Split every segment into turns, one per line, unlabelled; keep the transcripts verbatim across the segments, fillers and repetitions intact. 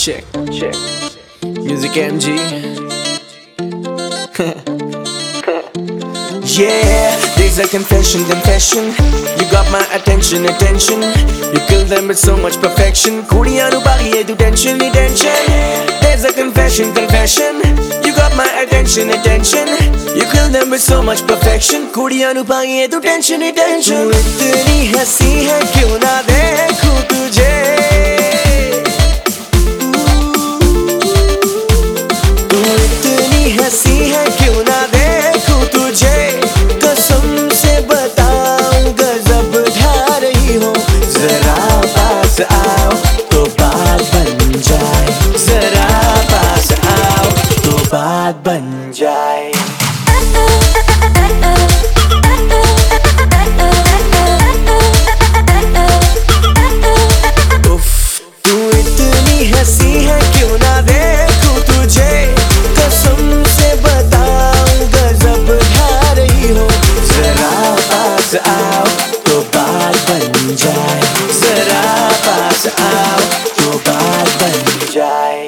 check, check. Music M G. Yeah, there's a confession, confession. You got my attention, attention. You kill them with so much perfection. Kudiyan nu baghiye tu tension, ni tension. There's a confession, confession. You got my attention, attention. You kill them with so much perfection. Kudiyan nu baghiye tu tension, ni tension. तू इतनी हंसी है क्यों ना देखूं तुझे. तू इतनी हंसी है क्यों ना देखूं तुझे. कसम से बताऊं गजब ढा रही हो. जरा पास आओ तो बात बन जाए. जरा पास आओ तो बात बन जाए. हंसी है क्यों ना देखूं तुझे. कसम से बताऊं गजब ढा रही हो. जरा पास आओ तो बात बन जाए. जरा पास आओ तो बात बन जाए.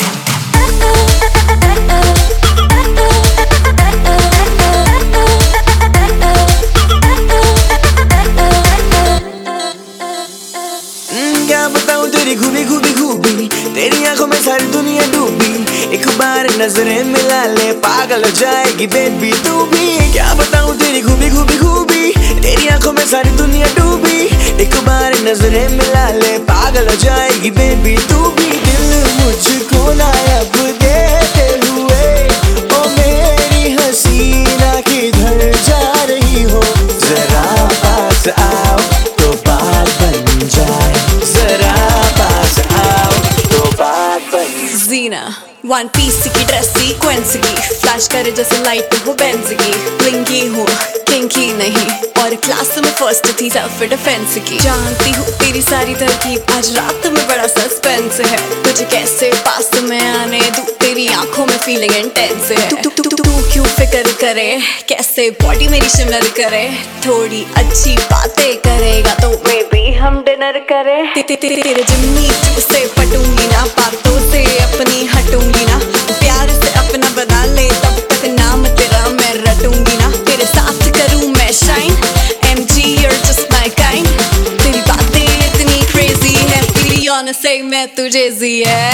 क्या बताऊं तेरी खूबी खूबी खूबी. तेरी आंखों में सारी दुनिया डूबी. एक बार नजरें मिला ले पागल हो जाएगी बेबी तू भी. क्या बताऊं तेरी खूबी खूबी खूबी. तेरी आंखों में सारी दुनिया डूबी. एक बार नजरें मिला ले पागल हो जाएगी बेबी तू भी. दिल मुझको नायाब देते हुए ओ मेरी हसीना किधर जा रही हो. जरा पास आओ तो बात बन जाए. जरा पास आओ तो बात बन.
जीना वन पीस की ड्रेस सीक्वेंस की. फ्लैश करे जैसे लाइट हो बेंज की. ब्लिंकी हूँ किंकी नहीं और क्लास में फर्स्ट थी सेल्फ डिफेंस की. जानती हूँ तेरी सारी तरकीब. आज रात में बड़ा सस्पेंस है. तुझे कैसे पास में आने दूँ. तेरी आंखों में फीलिंग इंटेंस है. तू तू तू तू क्यों फिक्र करे. कैसे बॉडी मेरी शिमर करे. थोड़ी अच्छी बातें करेगा तो मे बी हम डिनर करें. ते, ते, ते, तेरे जिम्मी से पटूंगी ना. बातों से अपनी हटूंगी ना. प्यार से अपना बना ले तब तक नाम तेरा मैं रटूंगी ना. तेरे साथ करूं मैं शाइन. एम जी you're just my kind. तेरी बातें इतनी crazy है. तेरी ऑन से मैं तुझे जी है.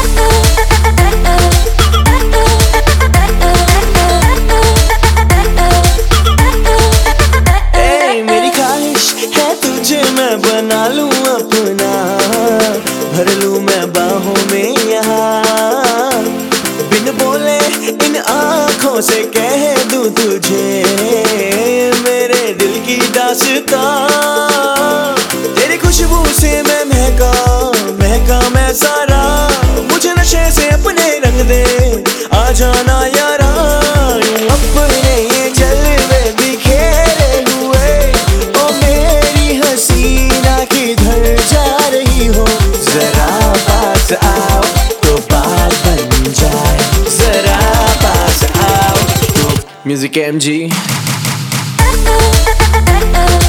मेरी ख्वाहिश है तुझे मैं बना लूं अपना. भर लूं मैं बाहों में यहाँ. बिन बोले इन आँखों से कह दूं तुझे मेरे दिल की दास्तां. तेरी खुशबू से मैं महका महका मैं सारा. मुझे नशे से अपने रंग दे आ जाना यारा. अपने ये जलवे बिखेरे हुए ओ मेरी हसीना किधर जा रही हो. जरा पास आओ तो बात बन जाए. जरा पास आओ तो. Music M G.